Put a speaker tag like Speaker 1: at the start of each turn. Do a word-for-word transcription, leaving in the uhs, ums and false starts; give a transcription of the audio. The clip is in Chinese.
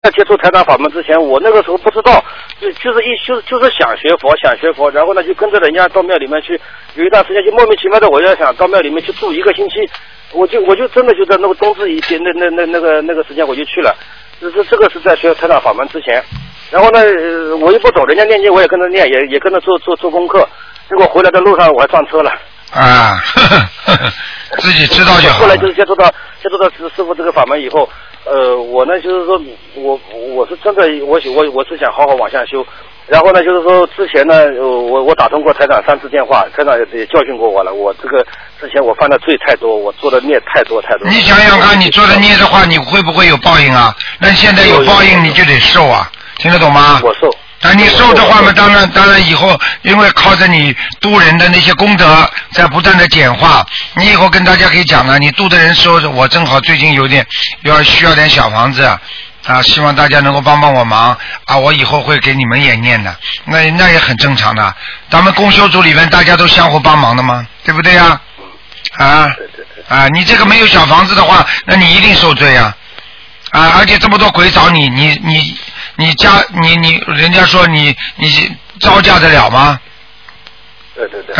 Speaker 1: 在接触台长法门之前，我那个时候不知道，就就是一就是就是想学佛，想学佛，然后呢就跟着人家到庙里面去，有一段时间就莫名其妙的，我就想到庙里面去住一个星期，我就我就真的就在那个冬至一天那那那那个那个时间我就去了，就是这个是在学台长法门之前，然后呢我又不懂，人家念经我也跟着念，也也跟着做做做功课，结果回来的路上我还撞车了。
Speaker 2: 啊，呵呵呵呵自己知道就好。
Speaker 1: 后来就是接触到接触到师师傅这个法门以后，呃，我呢就是说我我是真的我我我是想好好往下修，然后呢就是说之前呢，呃、我我打通过台长三次电话，台长也教训过我了，我这个之前我犯的罪太多，我做的孽太多太多。
Speaker 2: 你想想看，你做的孽的话，你会不会有报应啊？那现在有报应，你就得受啊，听得懂吗？
Speaker 1: 我受。
Speaker 2: 啊，你受的话嘛，当然，当然以后因为靠着你度人的那些功德在不断的简化，你以后跟大家可以讲了，你度的人说，我正好最近有点要需要点小房子啊，希望大家能够帮帮我忙啊，我以后会给你们也念的，那那也很正常的，咱们共修组里面大家都相互帮忙的嘛，对不对呀？啊啊，你这个没有小房子的话，那你一定受罪啊啊，而且这么多鬼找你，你你。你家你你人家说你你招架得了吗？
Speaker 1: 对对对。